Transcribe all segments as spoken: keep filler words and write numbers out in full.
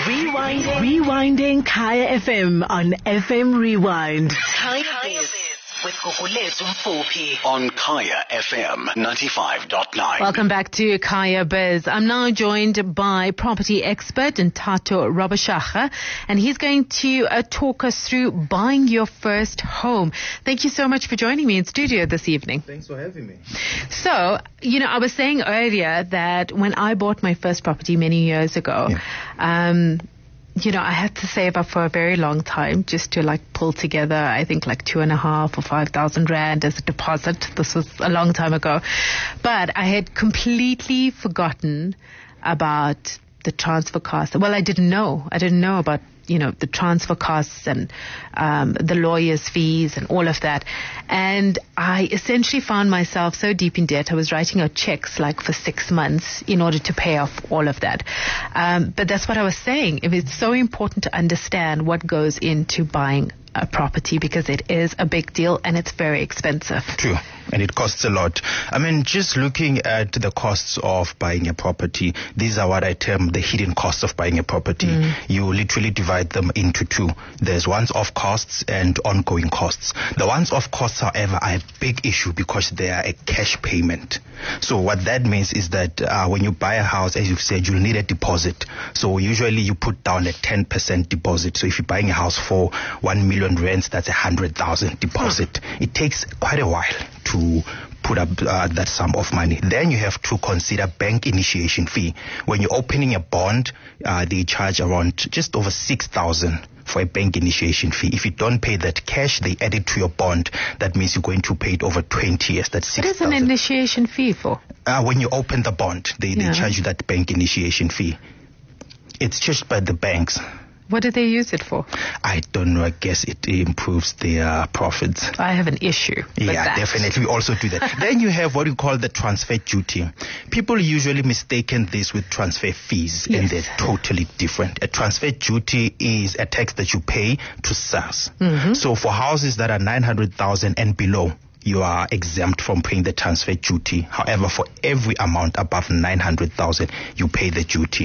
Rewinding. Rewinding Kaya F M on F M Rewind. Kaya Biz with Gugulethu Mfuphi on Kaya F M ninety-five point nine. Welcome back to Kaya Biz. I'm now joined by property expert Ntato Robashaga, and he's going to uh, talk us through buying your first home. Thank you so much for joining me in studio this evening. Thanks for having me. So, you know, I was saying earlier that when I bought my first property many years ago, Yeah. um, you know, I had to save up for a very long time just to like pull together, I think like two and a half or five thousand rand as a deposit. This was a long time ago. But I had completely forgotten about the transfer costs. Well, I didn't know. I didn't know about, you know, the transfer costs and um, the lawyer's fees and all of that. And I essentially found myself so deep in debt. I was writing out checks like for six months in order to pay off all of that. Um, but that's what I was saying. It's so important to understand what goes into buying a property because it is a big deal and it's very expensive. True. And it costs a lot. I mean, just looking at the costs of buying a property, these are what I term the hidden costs of buying a property. Mm. You literally divide them into two. There's once-off costs and ongoing costs. The once-off costs, however, are a big issue because they are a cash payment. So what that means is that uh, when you buy a house, as you've said, you'll need a deposit. So usually you put down a ten percent deposit. So if you're buying a house for one million rands, that's a one hundred thousand deposit. Mm. It takes quite a while to put up uh, that sum of money. Then you have to consider bank initiation fee. When you're opening a bond, uh, they charge around just over six thousand for a bank initiation fee. If you don't pay that cash, they add it to your bond. That means you're going to pay it over twenty years. That's six thousand. What is an initiation fee for? Uh, when you open the bond, they, Yeah. they charge you that bank initiation fee. It's charged by the banks. What do they use it for? I don't know. I guess it improves their profits. I have an issue with Yeah, that. definitely. We also do that. Then you have what you call the transfer duty. People usually mistaken this with transfer fees, and Yes. they're totally different. A transfer duty is a tax that you pay to SARS. Mm-hmm. So for houses that are nine hundred thousand and below, you are exempt from paying the transfer duty. However, for every amount above nine hundred thousand, you pay the duty.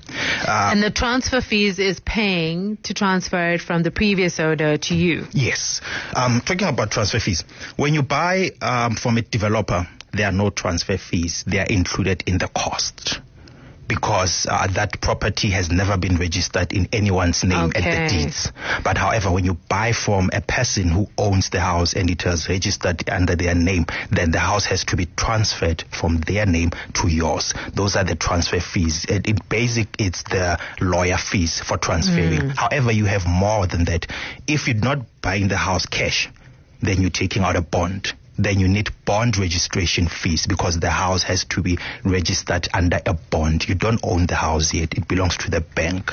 Uh, And the transfer fees is paying to transfer it from the previous owner to you. Yes. Um, talking about transfer fees, when you buy um, from a developer, there are no transfer fees. They are included in the cost because uh, that property has never been registered in anyone's name at Okay. the deeds. But however, when you buy from a person who owns the house and it has registered under their name, then the house has to be transferred from their name to yours. Those are the transfer fees. It, in basic, it's the lawyer fees for transferring. Mm. However, you have more than that. If you're not buying the house cash, then you're taking out a bond. Then you need bond registration fees because the house has to be registered under a bond. You don't own the house yet. It belongs to the bank.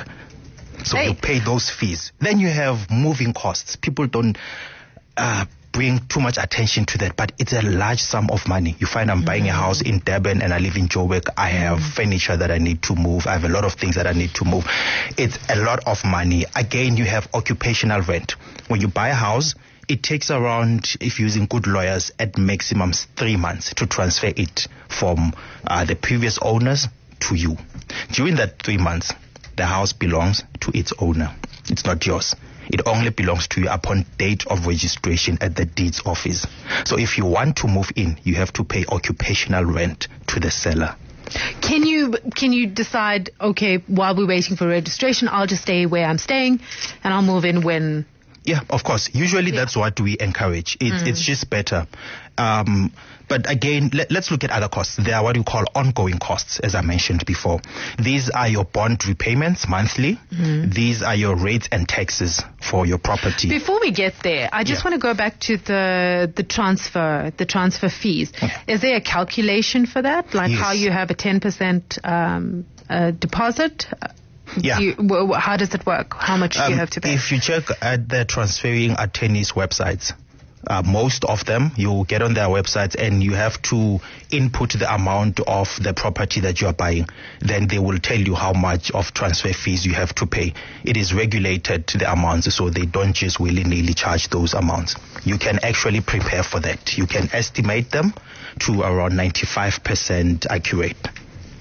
So Hey. you pay those fees. Then you have moving costs. People don't uh, bring too much attention to that, but it's a large sum of money. You find I'm buying a house in Durban and I live in Joburg. I have furniture that I need to move. I have a lot of things that I need to move. It's a lot of money. Again, you have occupational rent. When you buy a house, it takes around, if you're using good lawyers, at maximum three months to transfer it from uh, the previous owners to you. During that three months, the house belongs to its owner. It's not yours. It only belongs to you upon date of registration at the deeds office. So if you want to move in, you have to pay occupational rent to the seller. Can you can you decide, okay, while we're waiting for registration, I'll just stay where I'm staying and I'll move in when... Yeah, of course. Usually Yeah. that's what we encourage. It's, Mm. it's just better. Um, but again, let, let's look at other costs. There are what you call ongoing costs, as I mentioned before. These are your bond repayments monthly. Mm. These are your rates and taxes for your property. Before we get there, I just Yeah. want to go back to the the transfer the transfer fees. Yeah. Is there a calculation for that? Like Yes. how you have a ten percent um, uh, deposit? Yeah. Do you, w- w- how does it work? How much do you Um, have to pay? If you check at the transferring attorneys' websites, uh, most of them, you get on their websites and you have to input the amount of the property that you are buying. Then they will tell you how much of transfer fees you have to pay. It is regulated to the amounts, so they don't just willy-nilly charge those amounts. You can actually prepare for that. You can estimate them to around ninety-five percent accurate.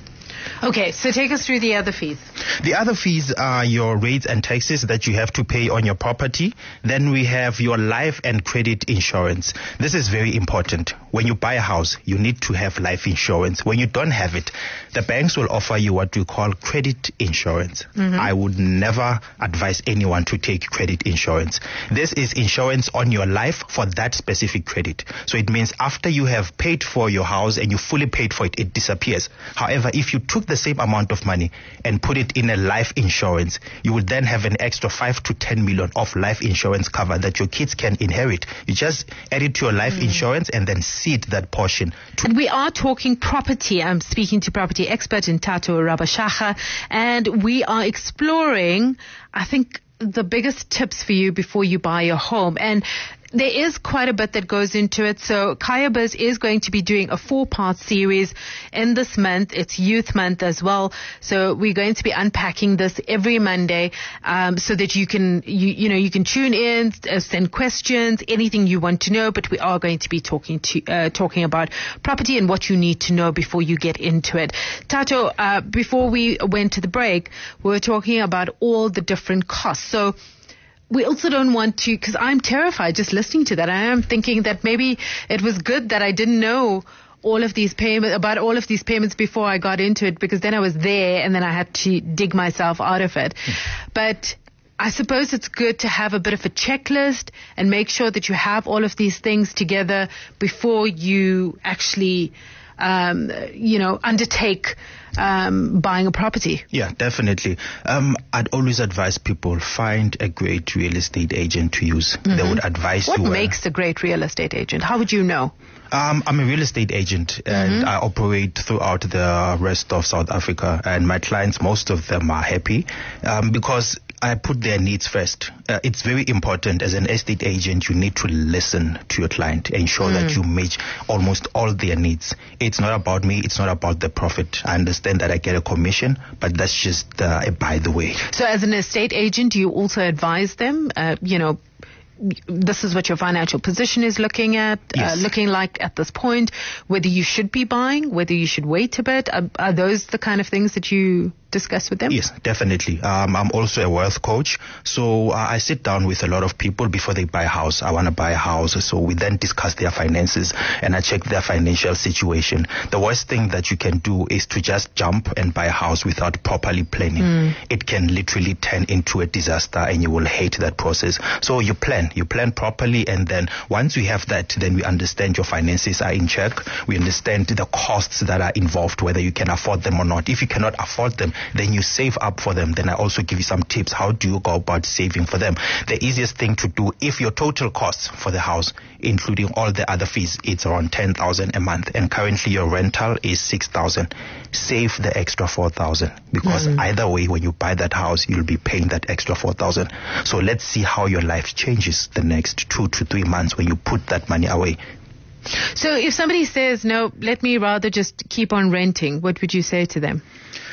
Okay, so take us through the other fees. The other fees are your rates and taxes that you have to pay on your property. Then we have your life and credit insurance. This is very important. When you buy a house, you need to have life insurance. When you don't have it, the banks will offer you what we call credit insurance. Mm-hmm. I would never advise anyone to take credit insurance. This is insurance on your life for that specific credit. So it means after you have paid for your house and you fully paid for it, it disappears. However, if you took the same amount of money and put it in a life insurance, you would then have an extra five to ten million of life insurance cover that your kids can inherit. You just add it to your life mm. insurance and then seed that portion. To and we are talking property. I'm speaking to property expert Ntato Rabashakga, and we are exploring, I think, the biggest tips for you before you buy your home. And there is quite a bit that goes into it. So Kaya Biz is going to be doing a four-part series in this month. It's Youth Month as well. So we're going to be unpacking this every Monday, um, so that you can, you, you know, you can tune in, uh, send questions, anything you want to know. But we are going to be talking to, uh, talking about property and what you need to know before you get into it. Tato, uh, before we went to the break, we were talking about all the different costs. So we also don't want to, because I'm terrified just listening to that. I am thinking that maybe it was good that I didn't know all of these payments, about all of these payments before I got into it, because then I was there and then I had to dig myself out of it. Mm. But I suppose it's good to have a bit of a checklist and make sure that you have all of these things together before you actually, um, you know, undertake Um, buying a property. Yeah, definitely. Um, I'd always advise people, find a great real estate agent to use. Mm-hmm. They would advise what you. What makes a great real estate agent? How would you know? Um, I'm a real estate agent and mm-hmm. I operate throughout the rest of South Africa, and my clients, most of them are happy um, because I put their needs first. Uh, it's very important as an estate agent. You need to listen to your client, ensure mm. that you meet almost all their needs. It's not about me. It's not about the profit. I understand that I get a commission, but that's just uh, a by the way. So as an estate agent, do you also advise them, uh, you know, this is what your financial position is looking at, yes. uh, looking like at this point, whether you should be buying, whether you should wait a bit? Are, are those the kind of things that you discuss with them? Yes, definitely. Um, I'm also a wealth coach. So uh, I sit down with a lot of people before they buy a house. I want to buy a house. So we then discuss their finances and I check their financial situation. The worst thing that you can do is to just jump and buy a house without properly planning. Mm. It can literally turn into a disaster and you will hate that process. So you plan. You plan properly, and then once we have that, then we understand your finances are in check. We understand the costs that are involved, whether you can afford them or not. If you cannot afford them, then you save up for them. Then I also give you some tips. How do you go about saving for them? The easiest thing to do, if your total costs for the house, including all the other fees, it's around ten thousand a month, and currently your rental is six thousand, save the extra four thousand, because mm. either way, when you buy that house, you'll be paying that extra four thousand. So let's see how your life changes the next two to three months when you put that money away. So if somebody says, no, let me rather just keep on renting, what would you say to them?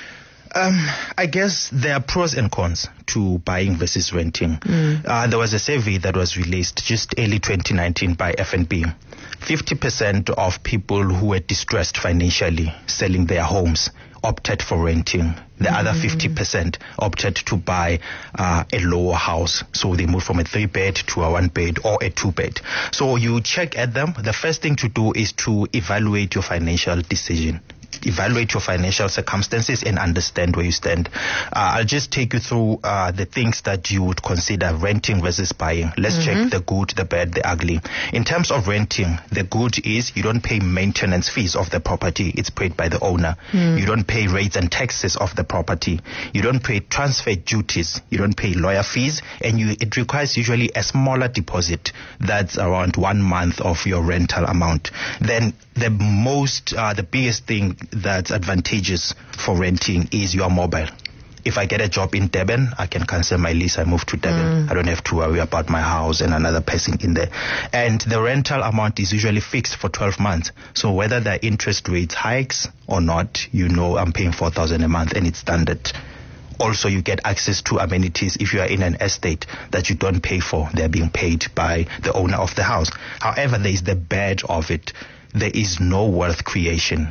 Um, I guess there are pros and cons to buying versus renting. Mm. Uh, there was a survey that was released just early twenty nineteen by F N B. fifty percent of people who were distressed financially selling their homes opted for renting. The mm-hmm. other fifty percent opted to buy uh, a lower house. So they moved from a three bed to a one bed or a two bed. So you check at them. The first thing to do is to evaluate your financial decision. Evaluate your financial circumstances and understand where you stand. Uh, I'll just take you through uh, the things that you would consider renting versus buying. Let's mm-hmm. check the good, the bad, the ugly. In terms of renting, the good is you don't pay maintenance fees of the property. It's paid by the owner. Mm. You don't pay rates and taxes of the property. You don't pay transfer duties. You don't pay lawyer fees. And you, it requires usually a smaller deposit. That's around one month of your rental amount. Then the most, uh, the biggest thing that's advantageous for renting is you are mobile. If I get a job in Durban, I can cancel my lease. I move to Durban. Mm. I don't have to worry about my house and another person in there. And the rental amount is usually fixed for twelve months. So whether the interest rate hikes or not, you know I'm paying four thousand a month and it's standard. Also, you get access to amenities if you are in an estate that you don't pay for. They're being paid by the owner of the house. However, there is the bad of it. There is no wealth creation.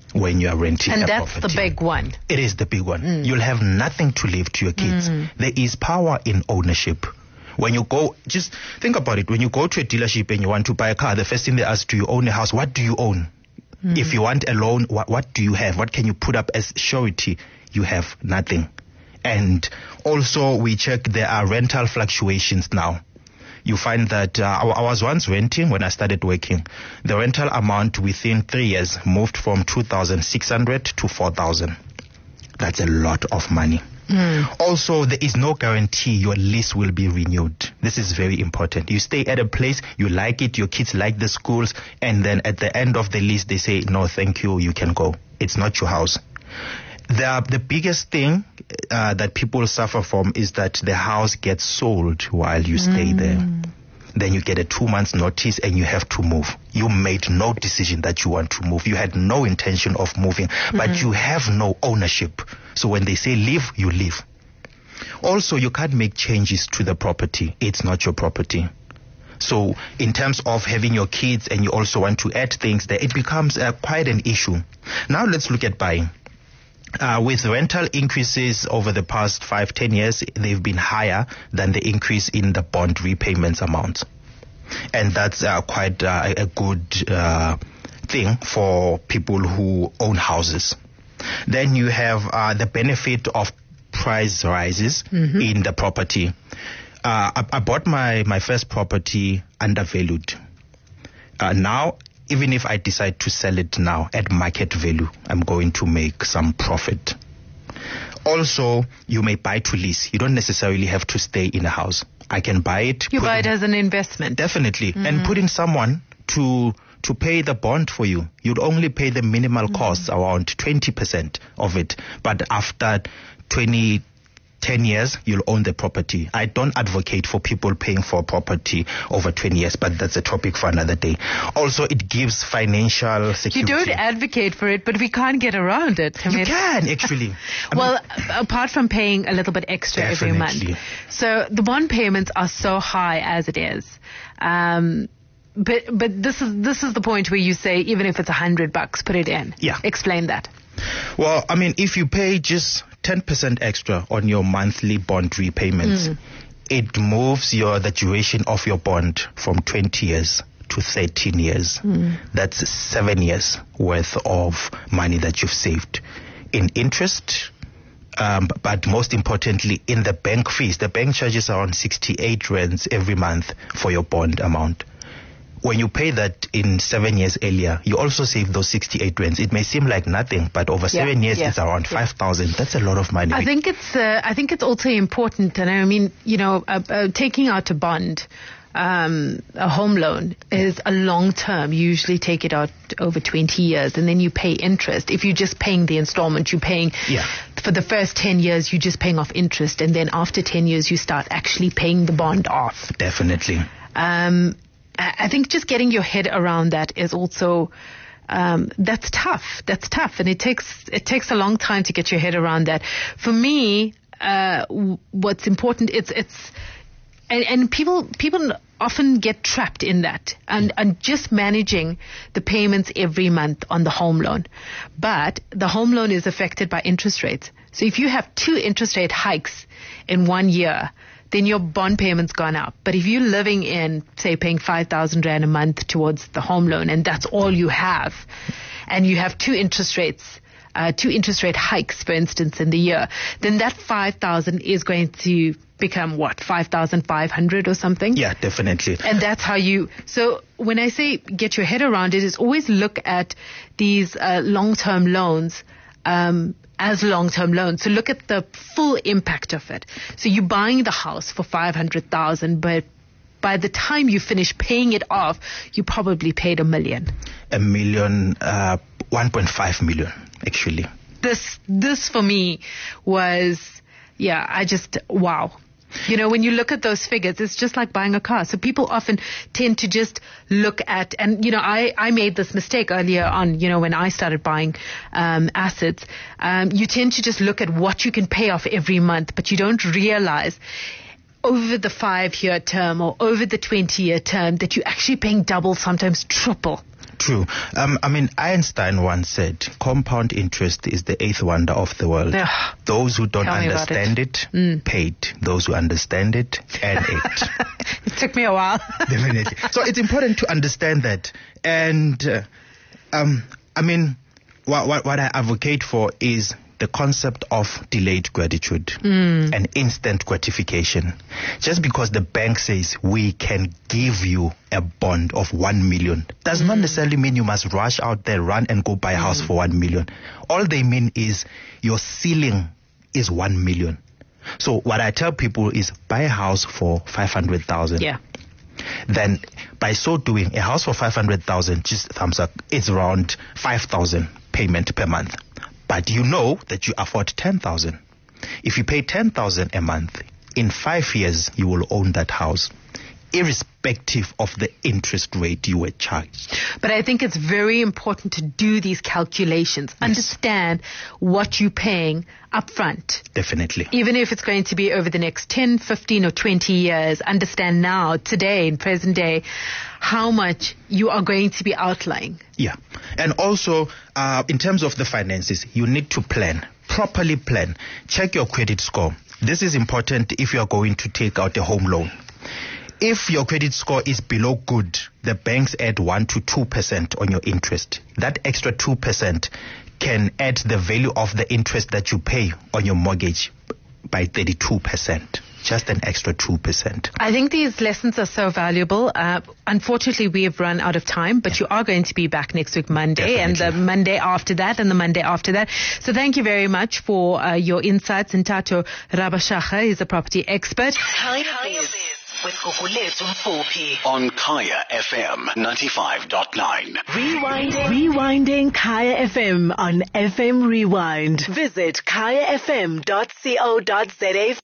when you are renting And a that's property. the big one. It is the big one. You'll have nothing to leave to your kids. There is power in ownership. When you go, just think about it. When you go to a dealership and you want to buy a car, the first thing they ask, do you own a house? What do you own? If you want a loan, what, what do you have? What can you put up as surety? You have nothing. And also we check there are rental fluctuations now. You find that uh, I, I was once renting when I started working. The rental amount within three years moved from two thousand six hundred to four thousand. That's a lot of money. Mm. Also, there is no guarantee your lease will be renewed. This is very important. You stay at a place, you like it, your kids like the schools, and then at the end of the lease, they say, no, thank you, you can go. It's not your house. The, the biggest thing uh, that people suffer from is that the house gets sold while you stay mm. there. Then you get a two months notice and you have to move. You made no decision that you want to move. You had no intention of moving, mm-hmm. but you have no ownership. So when they say leave, you leave. Also, you can't make changes to the property. It's not your property. So in terms of having your kids and you also want to add things there, it becomes uh, quite an issue. Now let's look at buying. Uh, with rental increases over the past five, ten years, they've been higher than the increase in the bond repayments amount. And that's uh, quite uh, a good uh, thing for people who own houses. Then you have uh, the benefit of price rises mm-hmm. in the property. Uh, I, I bought my, my first property undervalued. Uh, now, even if I decide to sell it now at market value, I'm going to make some profit. Also, you may buy to lease. You don't necessarily have to stay in a house. I can buy it. You buy in, it as an investment. Definitely. Mm-hmm. And put in someone to to pay the bond for you. You'd only pay the minimal mm-hmm. costs, around twenty percent of it. But after twenty ten years, you'll own the property. I don't advocate for people paying for property over twenty years, but that's a topic for another day. Also, it gives financial security. You don't advocate for it, but we can't get around it. I you mean, can, actually. well, mean, apart from paying a little bit extra every month. So the bond payments are so high as it is. Um, but but this is this is the point where you say, even if it's a hundred bucks, put it in. Yeah. Explain that. Well, I mean, if you pay just ten percent extra on your monthly bond repayments, mm. it moves your the duration of your bond from twenty years to thirteen years. Mm. That's seven years worth of money that you've saved in interest. Um, but most importantly, in the bank fees. The bank charges around sixty-eight rands every month for your bond amount. When you pay that in seven years earlier, you also save those sixty-eight rands. It may seem like nothing, but over yeah, seven years, yeah, it's around yeah. five thousand. That's a lot of money. I think it's, uh, I think it's also important. And I mean, you know, uh, uh, taking out a bond, um, a home loan is a long term. You usually take it out over twenty years and then you pay interest. If you're just paying the installment, you're paying yeah. for the first ten years, you're just paying off interest. And then after ten years, you start actually paying the bond off. Definitely. Um, I think just getting your head around that is also, um, that's tough. That's tough. And it takes, it takes a long time to get your head around that. For me, uh, what's important, it's, it's, and, and people, people often get trapped in that and, and just managing the payments every month on the home loan. But the home loan is affected by interest rates. So if you have two interest rate hikes in one year, then your bond payment's gone up. But if you're living in, say, paying five thousand rand a month towards the home loan, and that's all you have, and you have two interest rates, uh, two interest rate hikes, for instance, in the year, then that five thousand is going to become what, five thousand five hundred or something? Yeah, definitely. And that's how you, so when I say get your head around it, is always look at these uh, long-term loans, um, as long-term loans. So look at the full impact of it. So you're buying the house for five hundred thousand, but by the time you finish paying it off, you probably paid a million. A million, uh, one point five million, actually. This, this for me was, yeah, I just, wow. You know, when you look at those figures, it's just like buying a car. So people often tend to just look at, and, you know, I, I made this mistake earlier on, you know, when I started buying um, assets. Um, you tend to just look at what you can pay off every month, but you don't realize over the five-year term or over the twenty-year term that you're actually paying double, sometimes triple. True. Um, I mean, Einstein once said, compound interest is the eighth wonder of the world. Ugh. Those who don't Tell me about understand it, Mm. paid. Those who understand it, earn it. It took me a while. Definitely. So it's important to understand that. And, uh, um, I mean, what, what, what I advocate for is the concept of delayed gratitude Mm. and instant gratification. Just because the bank says we can give you a bond of one million does not necessarily mean you must rush out there, run and go buy a house for one million. All they mean is your ceiling is one million. So what I tell people is buy a house for five hundred thousand. Yeah. Then by so doing, a house for five hundred thousand, just thumbs up, it's around five thousand payment per month. But you know that you afford ten thousand. If you pay ten thousand a month, in five years you will own that house, irrespective of the interest rate you were charged. But I think it's very important to do these calculations, Yes. understand what you're paying up front. Definitely. Even if it's going to be over the next ten, fifteen or twenty years, understand now, today, in present day, how much you are going to be outlaying. Yeah. And also, uh, in terms of the finances, you need to plan, properly plan. Check your credit score. This is important if you are going to take out a home loan. If your credit score is below good, the banks add one to two percent on your interest. That extra two percent can add the value of the interest that you pay on your mortgage by thirty-two percent. Just an extra two percent. I think these lessons are so valuable. Uh, unfortunately, we have run out of time, but you are going to be back next week, Monday, and the Definitely. Monday after that, and the Monday after that. So thank you very much for uh, your insights. Ntato Rabashakha is a property expert. Kaya Biz with Gugulethu Mfuphi. On Kaya F M ninety-five point nine. Rewinding. Rewinding Kaya F M on F M Rewind. Visit kaya f m dot co dot za